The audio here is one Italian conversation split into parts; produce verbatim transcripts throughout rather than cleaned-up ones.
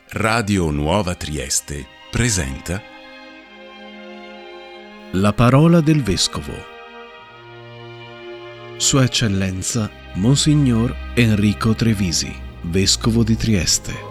Radio Nuova Trieste presenta La parola del Vescovo. Sua Eccellenza Monsignor Enrico Trevisi, Vescovo di Trieste.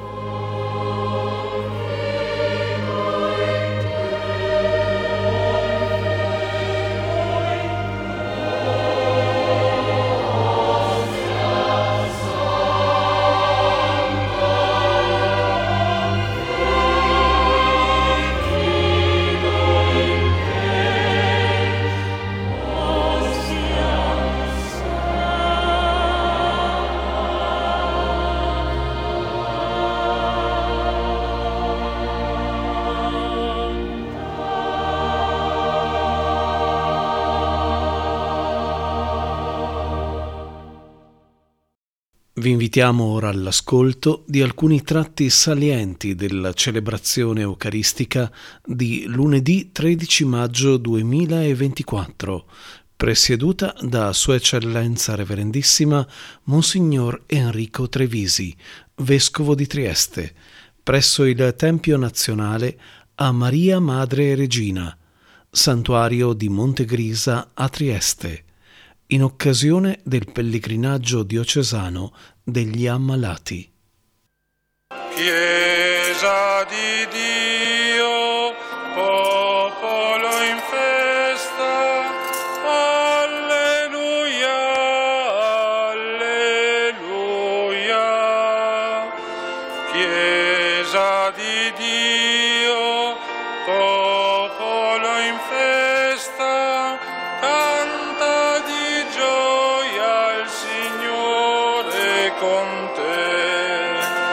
Vi invitiamo ora all'ascolto di alcuni tratti salienti della celebrazione eucaristica di lunedì tredici maggio duemilaventiquattro, presieduta da Sua Eccellenza Reverendissima Monsignor Enrico Trevisi, Vescovo di Trieste, presso il Tempio Nazionale a Maria Madre Regina, Santuario di Montegrisa a Trieste, in occasione del pellegrinaggio diocesano degli ammalati. Chiesa di Dio, popolo in festa, alleluia, alleluia. Chiesa di Dio, popolo in festa, canta di gioia il Signore con te.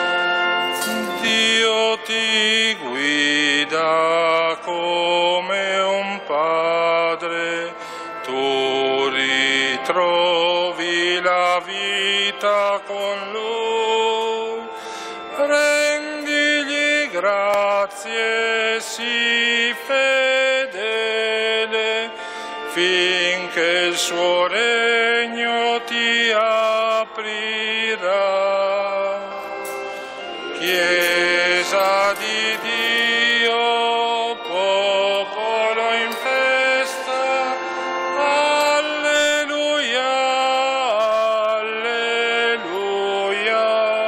Dio ti guida come un padre, tu ritrovi la vita con lui, rendigli grazie, sii fedele, finché il suo regno ti aprirà. Chiesa di Dio, popolo in festa, alleluia, alleluia.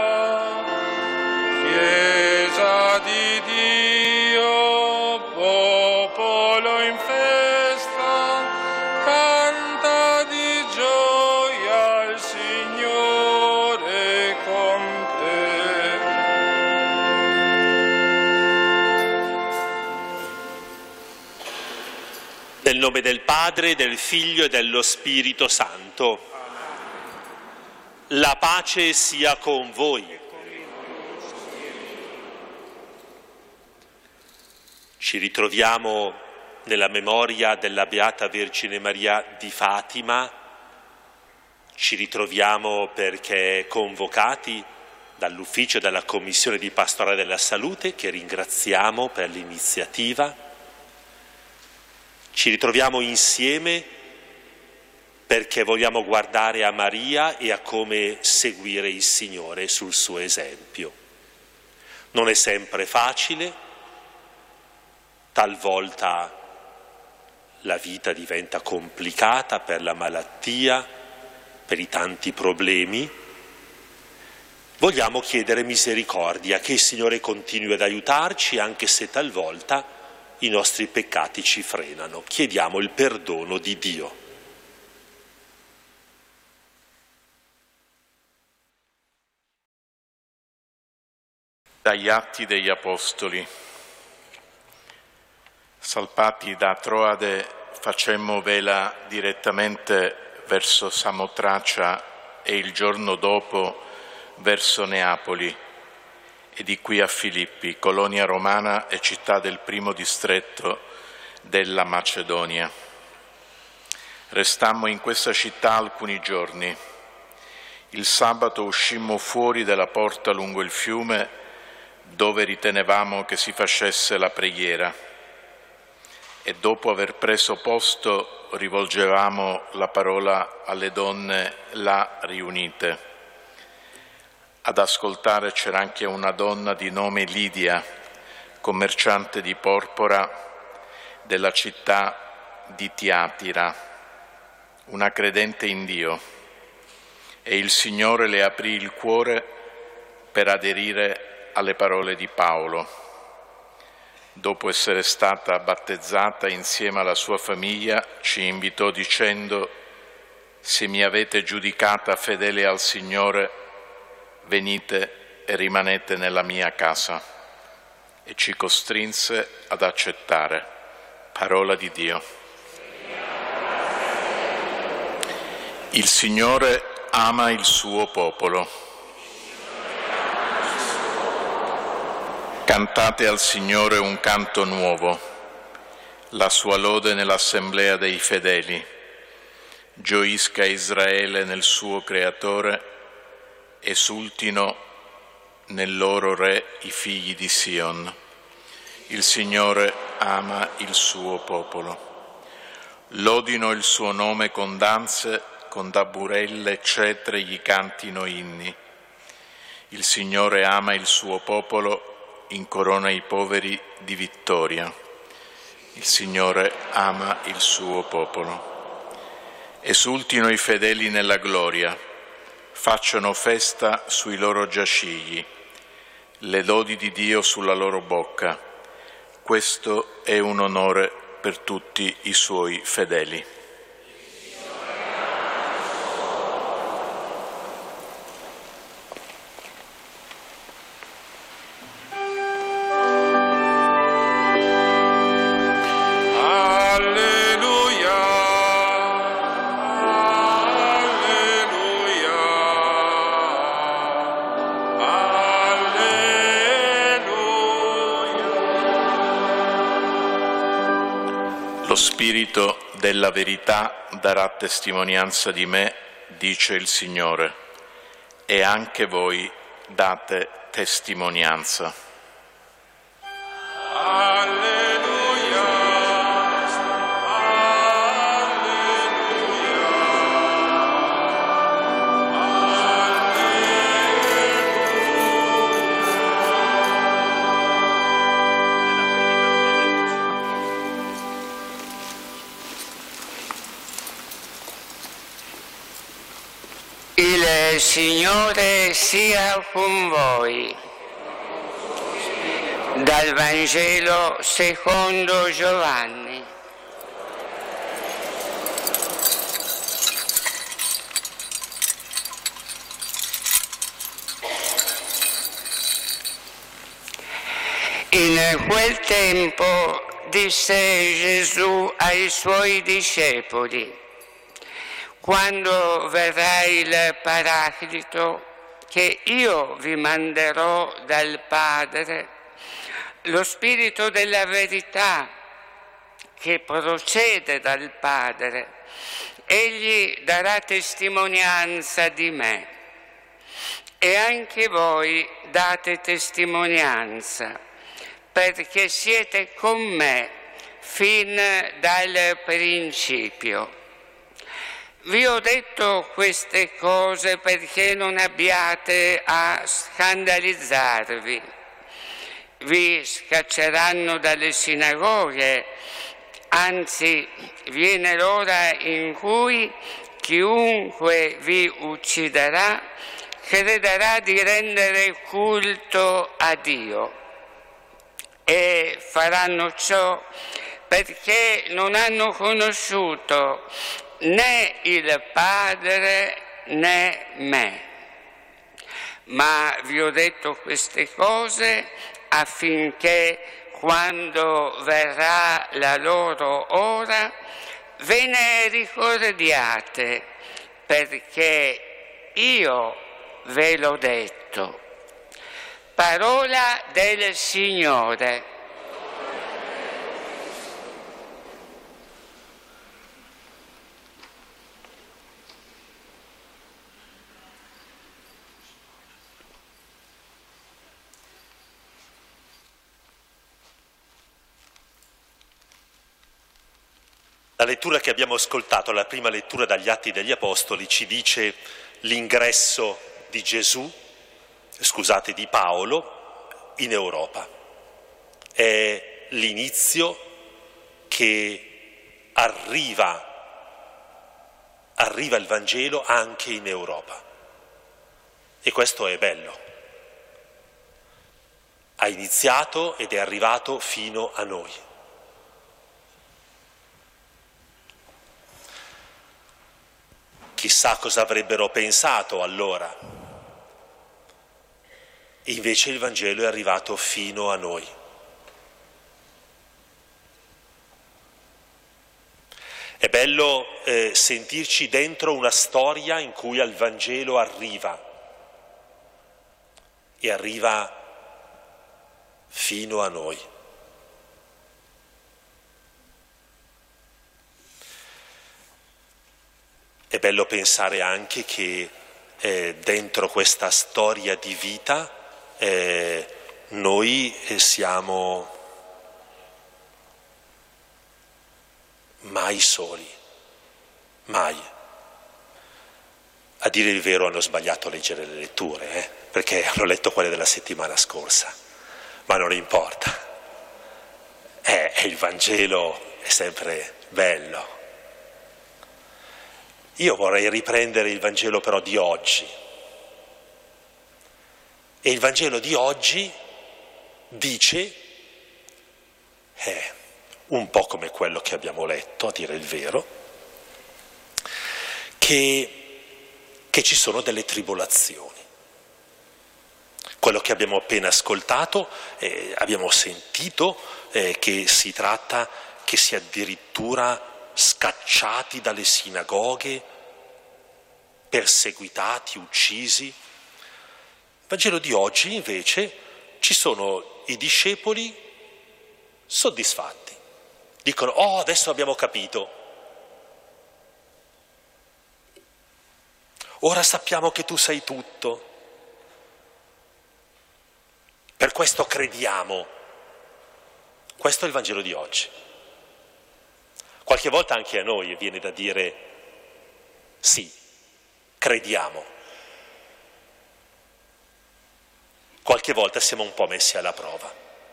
Chiesa di Dio, popolo in festa, canta di gioia il Signore con te. Nel nome del Padre, del Figlio e dello Spirito Santo. La pace sia con voi. Ci ritroviamo nella memoria della Beata Vergine Maria di Fatima. Ci ritroviamo perché convocati dall'ufficio della Commissione di Pastorale della Salute, che ringraziamo per l'iniziativa. Ci ritroviamo insieme perché vogliamo guardare a Maria e a come seguire il Signore sul suo esempio. Non è sempre facile, talvolta la vita diventa complicata per la malattia, per i tanti problemi. Vogliamo chiedere misericordia, che il Signore continui ad aiutarci anche se talvolta i nostri peccati ci frenano. Chiediamo il perdono di Dio. Dagli Atti degli Apostoli. Salpati da Troade, facemmo vela direttamente verso Samotracia e il giorno dopo verso Neapoli, e di qui a Filippi, colonia romana e città del primo distretto della Macedonia. Restammo in questa città alcuni giorni. Il sabato uscimmo fuori dalla porta lungo il fiume, dove ritenevamo che si facesse la preghiera, e dopo aver preso posto rivolgevamo la parola alle donne là riunite. Ad ascoltare c'era anche una donna di nome Lidia, commerciante di porpora della città di Tiatira, una credente in Dio, e il Signore le aprì il cuore per aderire alle parole di Paolo. Dopo essere stata battezzata insieme alla sua famiglia, ci invitò dicendo: «Se mi avete giudicata fedele al Signore, venite e rimanete nella mia casa», e ci costrinse ad accettare. Parola di Dio. Il Signore ama il suo popolo. Cantate al Signore un canto nuovo, la sua lode nell'assemblea dei fedeli. Gioisca Israele nel suo Creatore, esultino nel loro Re i figli di Sion. Il Signore ama il suo popolo. Lodino il suo nome con danze, con tamburelle e cetre gli cantino inni. Il Signore ama il suo popolo, incorona i poveri di vittoria. Il Signore ama il suo popolo. Esultino i fedeli nella gloria, facciano festa sui loro giacigli, le lodi di Dio sulla loro bocca. Questo è un onore per tutti i suoi fedeli. Lo Spirito della verità darà testimonianza di me, dice il Signore, e anche voi date testimonianza. Alleluia, Il Signore sia con voi. Dal Vangelo secondo Giovanni. In quel tempo disse Gesù ai suoi discepoli: quando verrà il Paraclito, che io vi manderò dal Padre, lo Spirito della verità che procede dal Padre, egli darà testimonianza di me. E anche voi date testimonianza, perché siete con me fin dal principio. Vi ho detto queste cose perché non abbiate a scandalizzarvi. Vi scacceranno dalle sinagoghe, anzi viene l'ora in cui chiunque vi ucciderà crederà di rendere culto a Dio. E faranno ciò perché non hanno conosciuto né il Padre né me. Ma vi ho detto queste cose affinché quando verrà la loro ora ve ne ricordiate, perché io ve l'ho detto. Parola del Signore. La lettura che abbiamo ascoltato, la prima lettura dagli Atti degli Apostoli, ci dice l'ingresso di Gesù scusate, di Paolo in Europa. È l'inizio che arriva, arriva il Vangelo anche in Europa. E questo è bello. Ha iniziato ed è arrivato fino a noi. Chissà cosa avrebbero pensato allora. Invece il Vangelo è arrivato fino a noi. È bello eh, sentirci dentro una storia in cui il Vangelo arriva e arriva fino a noi. È bello pensare anche che eh, dentro questa storia di vita eh, noi eh, siamo mai soli, mai. A dire il vero hanno sbagliato a leggere le letture, eh, perché hanno letto quelle della settimana scorsa, ma non importa. Eh, il Vangelo è sempre bello. Io vorrei riprendere il Vangelo però di oggi. E il Vangelo di oggi dice, eh, un po' come quello che abbiamo letto, a dire il vero, che, che ci sono delle tribolazioni. Quello che abbiamo appena ascoltato, eh, abbiamo sentito eh, che si tratta che si è addirittura scacciati dalle sinagoghe, perseguitati, uccisi. Il Vangelo di oggi invece ci sono i discepoli soddisfatti. Dicono, oh, adesso abbiamo capito. Ora sappiamo che tu sai tutto. Per questo crediamo. Questo è il Vangelo di oggi. Qualche volta anche a noi viene da dire sì, crediamo. Qualche volta siamo un po' messi alla prova.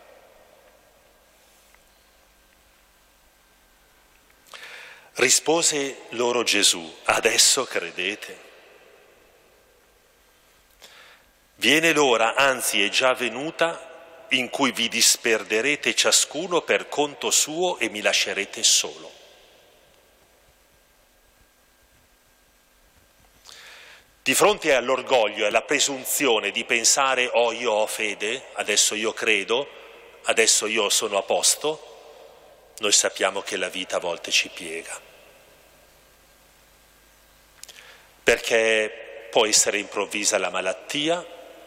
Rispose loro Gesù, adesso credete? Viene l'ora, anzi è già venuta, in cui vi disperderete ciascuno per conto suo e mi lascerete solo. Di fronte all'orgoglio e alla presunzione di pensare, oh io ho fede, adesso io credo, adesso io sono a posto, noi sappiamo che la vita a volte ci piega. Perché può essere improvvisa la malattia,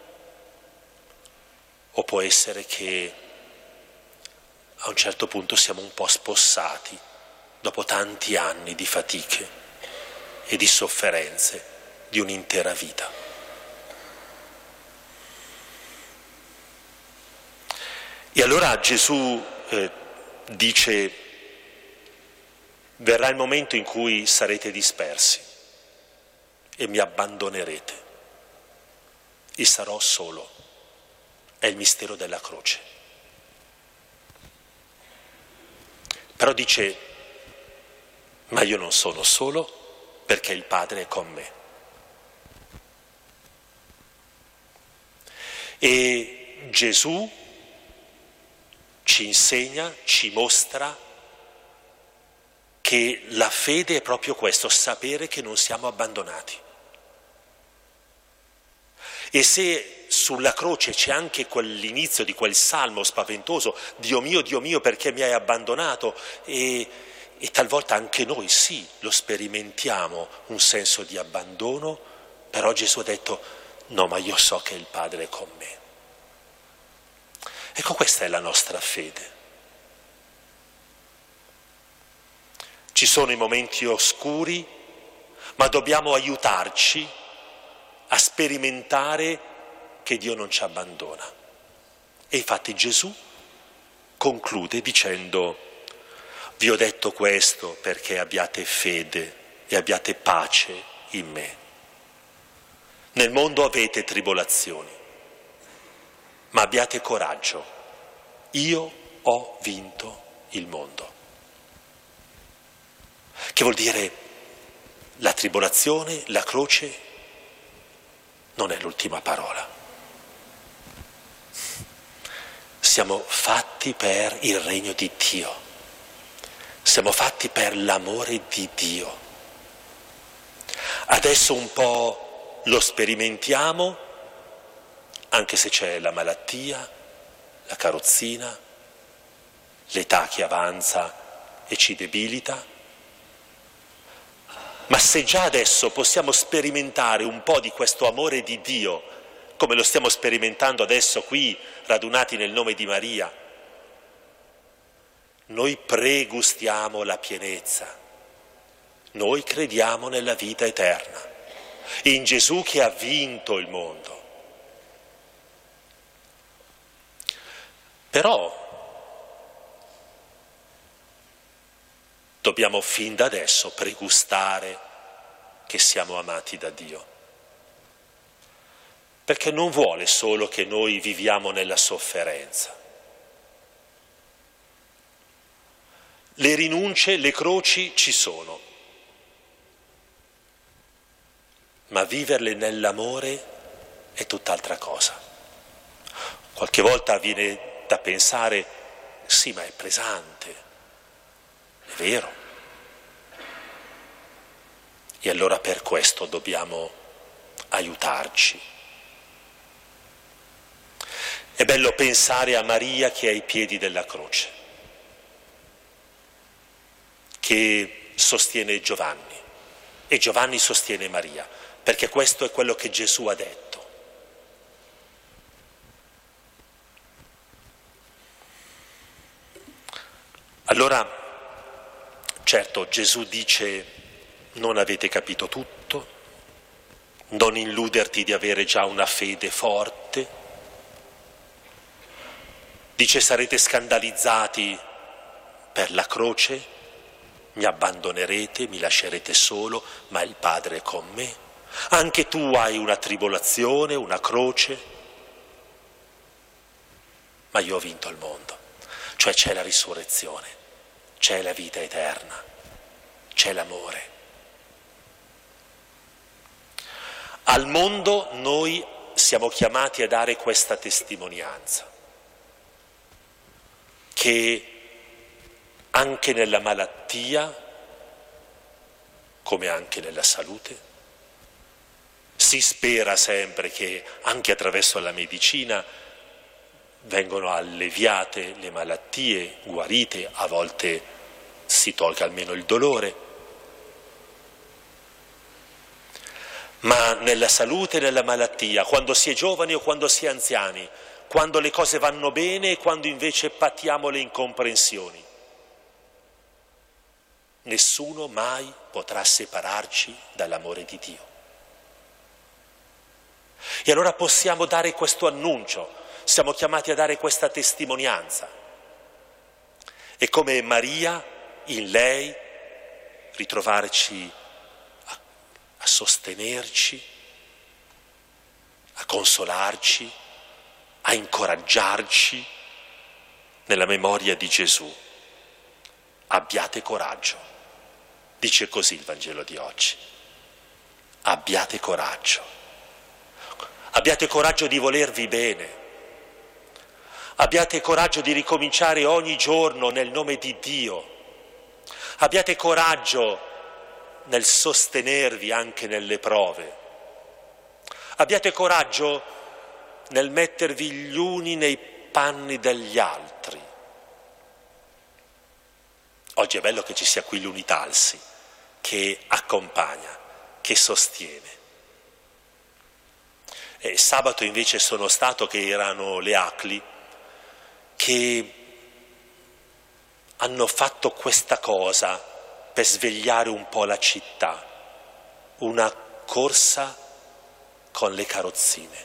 o può essere che a un certo punto siamo un po' spossati dopo tanti anni di fatiche e di sofferenze di un'intera vita. E allora Gesù eh, dice, verrà il momento in cui sarete dispersi e mi abbandonerete e sarò solo. È il mistero della croce. Però dice, ma io non sono solo perché il Padre è con me. E Gesù ci insegna, ci mostra che la fede è proprio questo, sapere che non siamo abbandonati. E se sulla croce c'è anche quell'inizio di quel salmo spaventoso, Dio mio, Dio mio, perché mi hai abbandonato? E, e talvolta anche noi sì, lo sperimentiamo, un senso di abbandono, però Gesù ha detto, no, ma io so che il Padre è con me. Ecco, questa è la nostra fede. Ci sono i momenti oscuri, ma dobbiamo aiutarci a sperimentare che Dio non ci abbandona. E infatti Gesù conclude dicendo, vi ho detto questo perché abbiate fede e abbiate pace in me. Nel mondo avete tribolazioni, ma abbiate coraggio, io ho vinto il mondo. Che vuol dire la tribolazione, la croce non è l'ultima parola. Siamo fatti per il regno di Dio, siamo fatti per l'amore di Dio. Adesso un po' lo sperimentiamo, anche se c'è la malattia, la carrozzina, l'età che avanza e ci debilita. Ma se già adesso possiamo sperimentare un po' di questo amore di Dio, come lo stiamo sperimentando adesso qui, radunati nel nome di Maria, noi pregustiamo la pienezza, noi crediamo nella vita eterna, in Gesù che ha vinto il mondo. Però dobbiamo fin da adesso pregustare che siamo amati da Dio, perché non vuole solo che noi viviamo nella sofferenza. Le rinunce, le croci ci sono, ma viverle nell'amore è tutt'altra cosa. Qualche volta viene da pensare, sì, ma è pesante, è vero. E allora per questo dobbiamo aiutarci. È bello pensare a Maria che è ai piedi della croce, che sostiene Giovanni e Giovanni sostiene Maria, perché questo è quello che Gesù ha detto. Allora, certo, Gesù dice: non avete capito tutto, non illuderti di avere già una fede forte. Dice: sarete scandalizzati per la croce, mi abbandonerete, mi lascerete solo, ma il Padre è con me. Anche tu hai una tribolazione, una croce, ma io ho vinto il mondo. Cioè c'è la risurrezione, c'è la vita eterna, c'è l'amore. Al mondo noi siamo chiamati a dare questa testimonianza, che anche nella malattia, come anche nella salute, si spera sempre che anche attraverso la medicina vengono alleviate le malattie, guarite, a volte si tolga almeno il dolore. Ma nella salute e nella malattia, quando si è giovani o quando si è anziani, quando le cose vanno bene e quando invece patiamo le incomprensioni, nessuno mai potrà separarci dall'amore di Dio. E allora possiamo dare questo annuncio, siamo chiamati a dare questa testimonianza. E come Maria, in lei, ritrovarci a, a sostenerci, a consolarci, a incoraggiarci nella memoria di Gesù. Abbiate coraggio, dice così il Vangelo di oggi. Abbiate coraggio, abbiate coraggio di volervi bene, abbiate coraggio di ricominciare ogni giorno nel nome di Dio, abbiate coraggio nel sostenervi anche nelle prove, abbiate coraggio nel mettervi gli uni nei panni degli altri. Oggi è bello che ci sia qui l'Unitalsi, che accompagna, che sostiene. E sabato invece sono stato che erano le A C L I, che hanno fatto questa cosa per svegliare un po' la città, una corsa con le carrozzine.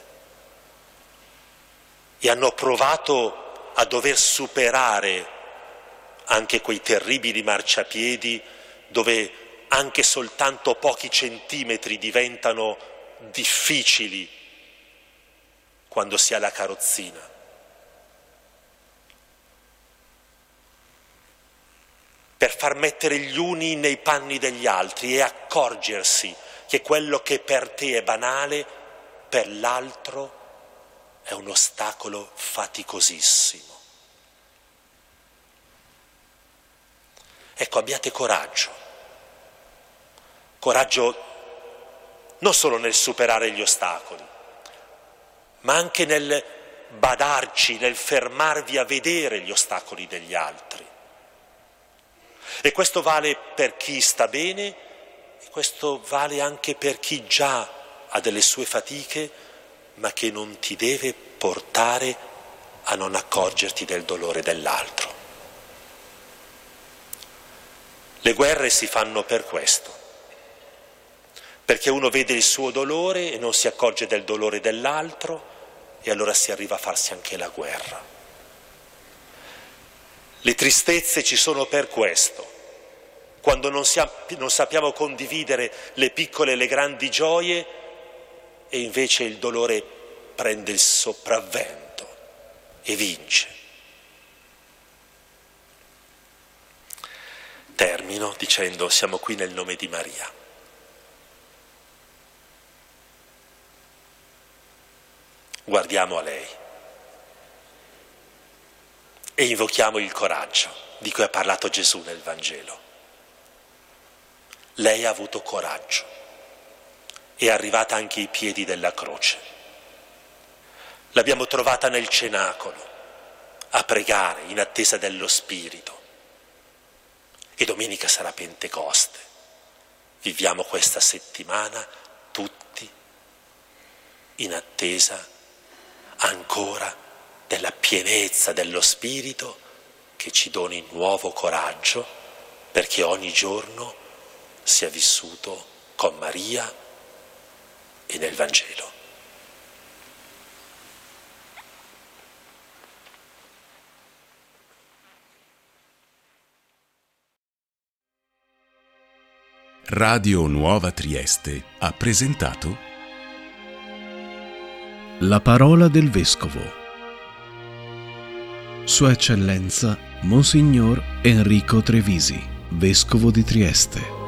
E hanno provato a dover superare anche quei terribili marciapiedi dove anche soltanto pochi centimetri diventano difficili quando si ha la carrozzina. per far mettere gli uni nei panni degli altri e accorgersi che quello che per te è banale, per l'altro è un ostacolo faticosissimo. Ecco, abbiate coraggio. Coraggio non solo nel superare gli ostacoli, ma anche nel badarci, nel fermarvi a vedere gli ostacoli degli altri. E questo vale per chi sta bene, e questo vale anche per chi già ha delle sue fatiche, ma che non ti deve portare a non accorgerti del dolore dell'altro. Le guerre si fanno per questo, perché uno vede il suo dolore e non si accorge del dolore dell'altro e allora si arriva a farsi anche la guerra. Le tristezze ci sono per questo, quando non, siamo, non sappiamo condividere le piccole e le grandi gioie e invece il dolore prende il sopravvento e vince. Termino dicendo: siamo qui nel nome di Maria. Guardiamo a lei e invochiamo il coraggio di cui ha parlato Gesù nel Vangelo. Lei ha avuto coraggio, è arrivata anche ai piedi della croce. L'abbiamo trovata nel cenacolo a pregare in attesa dello Spirito. E domenica sarà Pentecoste. Viviamo questa settimana tutti in attesa ancora della pienezza dello Spirito che ci doni nuovo coraggio perché ogni giorno sia vissuto con Maria e nel Vangelo. Radio Nuova Trieste ha presentato La parola del Vescovo. Sua Eccellenza Monsignor Enrico Trevisi, Vescovo di Trieste.